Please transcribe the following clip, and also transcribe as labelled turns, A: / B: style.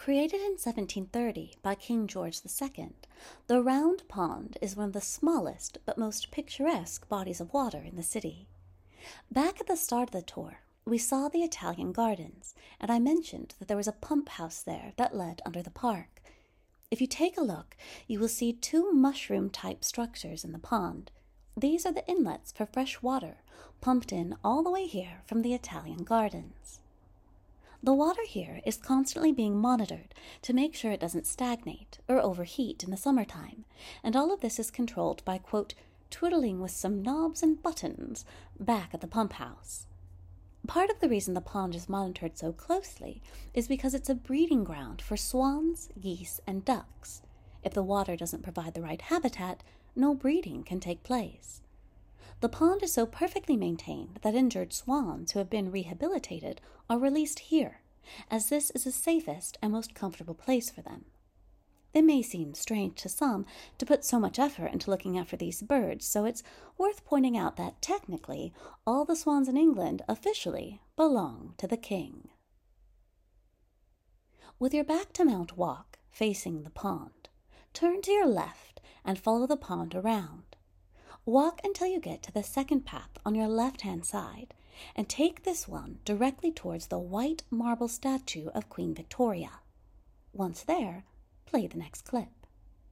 A: Created in 1730 by King George II, the Round Pond is one of the smallest but most picturesque bodies of water in the city. Back at the start of the tour, we saw the Italian Gardens, and I mentioned that there was a pump house there that led under the park. If you take a look, you will see two mushroom-type structures in the pond. These are the inlets for fresh water, pumped in all the way here from the Italian Gardens. The water here is constantly being monitored to make sure it doesn't stagnate or overheat in the summertime, and all of this is controlled by, quote, twiddling with some knobs and buttons back at the pump house. Part of the reason the pond is monitored so closely is because it's a breeding ground for swans, geese, and ducks. If the water doesn't provide the right habitat, no breeding can take place. The pond is so perfectly maintained that injured swans who have been rehabilitated are released here, as this is the safest and most comfortable place for them. It may seem strange to some to put so much effort into looking after these birds, so it's worth pointing out that technically all the swans in England officially belong to the king. With your back to Mount Walk, facing the pond, turn to your left and follow the pond around. Walk until you get to the second path on your left-hand side, and take this one directly towards the white marble statue of Queen Victoria. Once there, play the next clip.